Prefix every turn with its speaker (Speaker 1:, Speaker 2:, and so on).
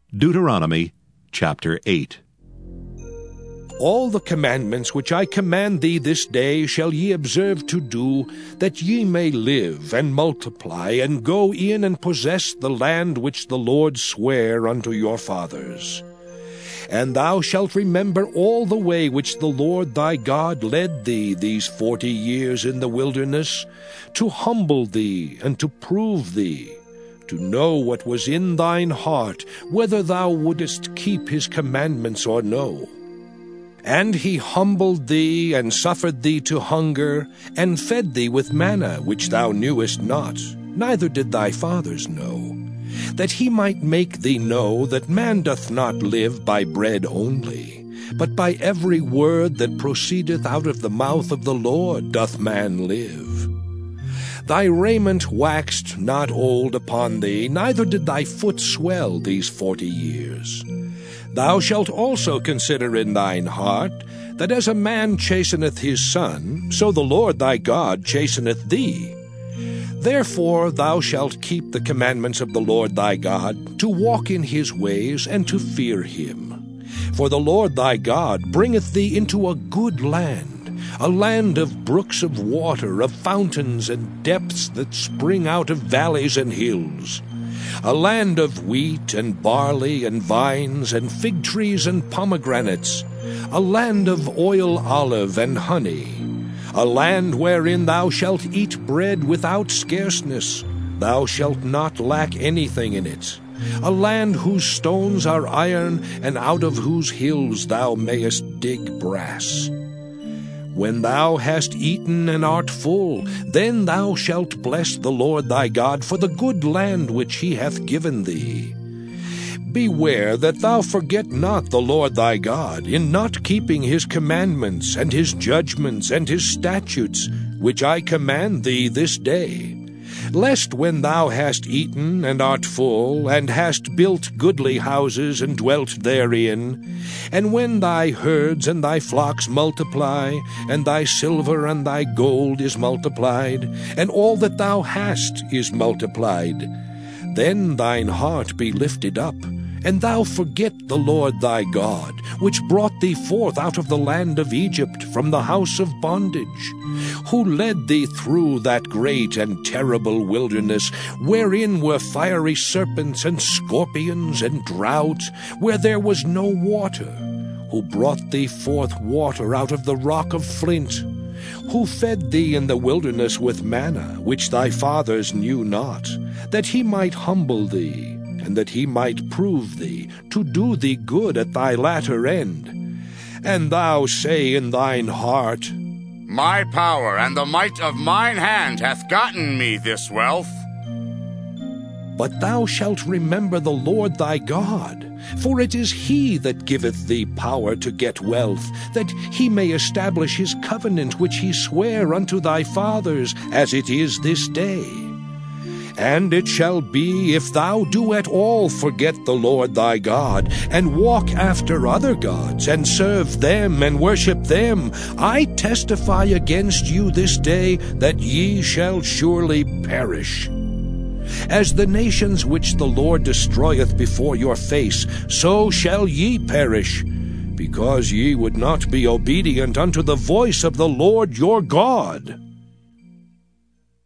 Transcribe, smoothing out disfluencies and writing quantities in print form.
Speaker 1: Deuteronomy chapter 8.
Speaker 2: All the commandments which I command thee this day shall ye observe to do, that ye may live and multiply, and go in and possess the land which the Lord sware unto your fathers. And thou shalt remember all the way which the Lord thy God led thee these 40 years in the wilderness, to humble thee and to prove thee, to know what was in thine heart, whether thou wouldest keep his commandments or no. And he humbled thee, and suffered thee to hunger, and fed thee with manna which thou knewest not, neither did thy fathers know, that he might make thee know that man doth not live by bread only, but by every word that proceedeth out of the mouth of the Lord doth man live. Thy raiment waxed not old upon thee, neither did thy foot swell these 40 years. Thou shalt also consider in thine heart, that as a man chasteneth his son, so the Lord thy God chasteneth thee. Therefore thou shalt keep the commandments of the Lord thy God, to walk in his ways, and to fear him. For the Lord thy God bringeth thee into a good land, a land of brooks of water, of fountains and depths that spring out of valleys and hills, a land of wheat and barley and vines and fig trees and pomegranates, a land of oil, olive, and honey, a land wherein thou shalt eat bread without scarceness, thou shalt not lack anything in it, a land whose stones are iron, and out of whose hills thou mayest dig brass. When thou hast eaten and art full, then thou shalt bless the Lord thy God for the good land which he hath given thee. Beware that thou forget not the Lord thy God, in not keeping his commandments, and his judgments, and his statutes, which I command thee this day, lest when thou hast eaten and art full, and hast built goodly houses and dwelt therein, and when thy herds and thy flocks multiply, and thy silver and thy gold is multiplied, and all that thou hast is multiplied, then thine heart be lifted up, and thou forget the Lord thy God, which brought thee forth out of the land of Egypt from the house of bondage, who led thee through that great and terrible wilderness, wherein were fiery serpents and scorpions and drought, where there was no water, who brought thee forth water out of the rock of flint, who fed thee in the wilderness with manna, which thy fathers knew not, that he might humble thee, and that he might prove thee, to do thee good at thy latter end. And thou say in thine heart,
Speaker 3: My power and the might of mine hand hath gotten me this wealth.
Speaker 2: But thou shalt remember the Lord thy God, for it is he that giveth thee power to get wealth, that he may establish his covenant which he sware unto thy fathers, as it is this day. And it shall be, if thou do at all forget the Lord thy God, and walk after other gods, and serve them, and worship them, I testify against you this day, that ye shall surely perish. As the nations which the Lord destroyeth before your face, so shall ye perish, because ye would not be obedient unto the voice of the Lord your God.